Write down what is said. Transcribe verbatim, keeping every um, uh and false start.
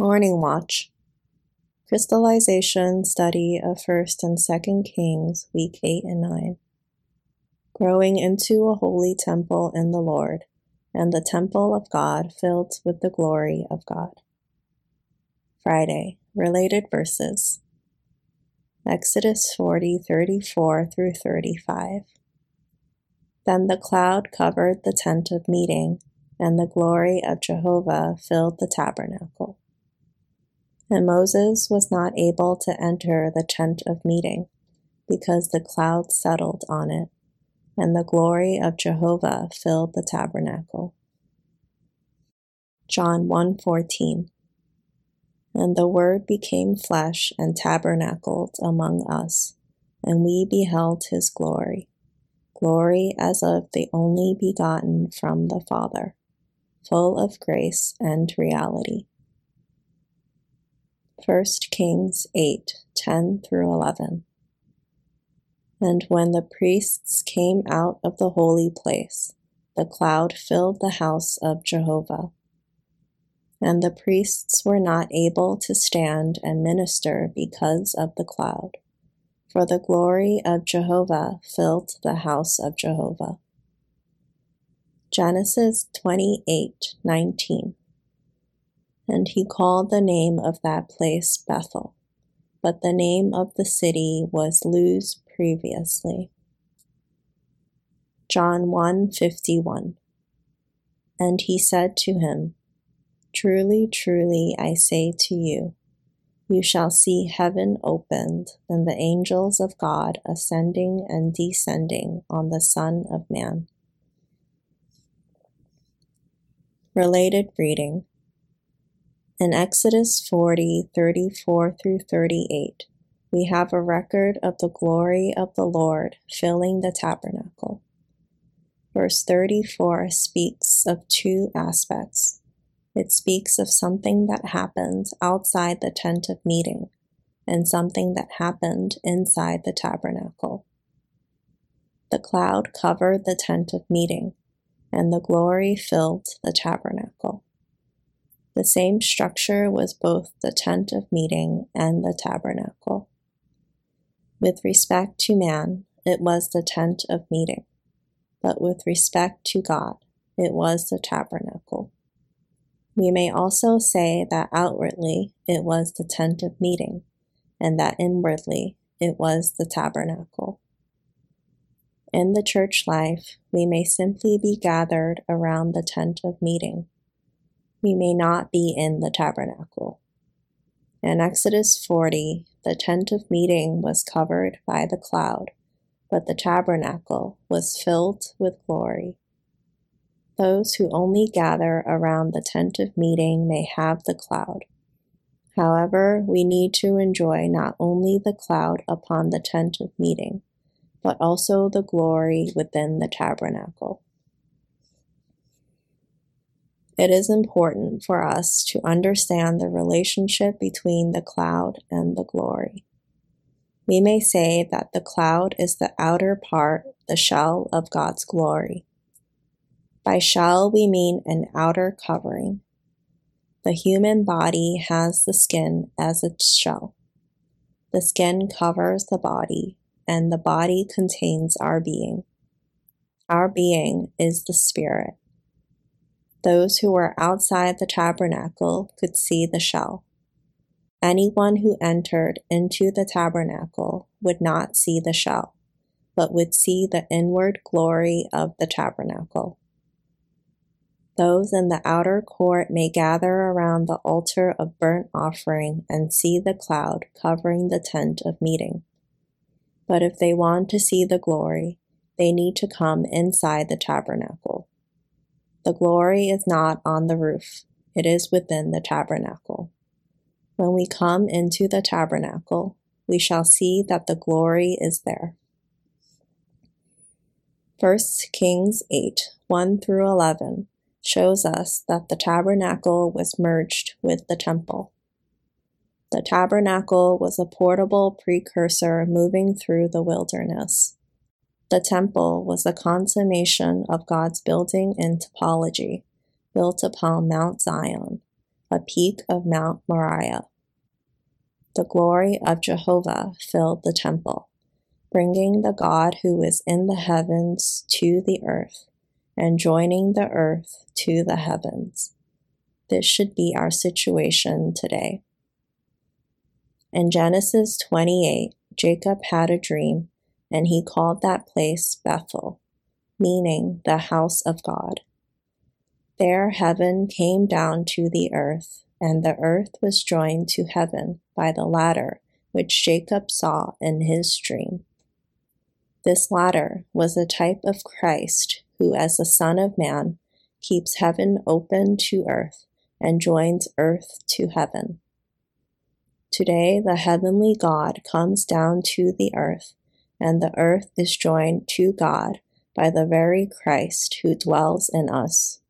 Morning Watch. Crystallization study of First and Second Kings, week eight and nine. Growing into a holy temple in the Lord, and the temple of God filled with the glory of God. Friday. Related verses. Exodus forty, thirty-four through thirty-five. Then the cloud covered the tent of meeting, and the glory of Jehovah filled the tabernacle. And Moses was not able to enter the tent of meeting, because the cloud settled on it, and the glory of Jehovah filled the tabernacle. John one fourteen. And the Word became flesh and tabernacled among us, and we beheld his glory, glory as of the only begotten from the Father, full of grace and reality. First Kings eight, ten through eleven. And when the priests came out of the holy place, the cloud filled the house of Jehovah. And the priests were not able to stand and minister because of the cloud, for the glory of Jehovah filled the house of Jehovah. Genesis twenty-eight, nineteen. And he called the name of that place Bethel, but the name of the city was Luz previously. John one fifty-one. And he said to him, Truly, truly, I say to you, you shall see heaven opened, and the angels of God ascending and descending on the Son of Man. Related reading. In Exodus forty, thirty-four through thirty-eight, we have a record of the glory of the Lord filling the tabernacle. Verse thirty-four speaks of two aspects. It speaks of something that happened outside the tent of meeting and something that happened inside the tabernacle. The cloud covered the tent of meeting, and the glory filled the tabernacle. The same structure was both the tent of meeting and the tabernacle. With respect to man, it was the tent of meeting, but with respect to God, it was the tabernacle. We may also say that outwardly it was the tent of meeting, and that inwardly it was the tabernacle. In the church life, we may simply be gathered around the tent of meeting. We may not be in the tabernacle. In Exodus forty, the tent of meeting was covered by the cloud, but the tabernacle was filled with glory. Those who only gather around the tent of meeting may have the cloud. However, we need to enjoy not only the cloud upon the tent of meeting, but also the glory within the tabernacle. It is important for us to understand the relationship between the cloud and the glory. We may say that the cloud is the outer part, the shell of God's glory. By shell, we mean an outer covering. The human body has the skin as its shell. The skin covers the body, and the body contains our being. Our being is the spirit. Those who were outside the tabernacle could see the shell. Anyone who entered into the tabernacle would not see the shell, but would see the inward glory of the tabernacle. Those in the outer court may gather around the altar of burnt offering and see the cloud covering the tent of meeting. But if they want to see the glory, they need to come inside the tabernacle. The glory is not on the roof, it is within the tabernacle. When we come into the tabernacle, we shall see that the glory is there. First Kings eight, one through eleven shows us that the tabernacle was merged with the temple. The tabernacle was a portable precursor moving through the wilderness. The temple was the consummation of God's building in topology, built upon Mount Zion, a peak of Mount Moriah. The glory of Jehovah filled the temple, bringing the God who is in the heavens to the earth, and joining the earth to the heavens. This should be our situation today. In Genesis twenty-eight, Jacob had a dream, and he called that place Bethel, meaning the house of God. There heaven came down to the earth, and the earth was joined to heaven by the ladder which Jacob saw in his dream. This ladder was a type of Christ, who as the Son of Man keeps heaven open to earth and joins earth to heaven. Today the heavenly God comes down to the earth, and the earth is joined to God by the very Christ who dwells in us.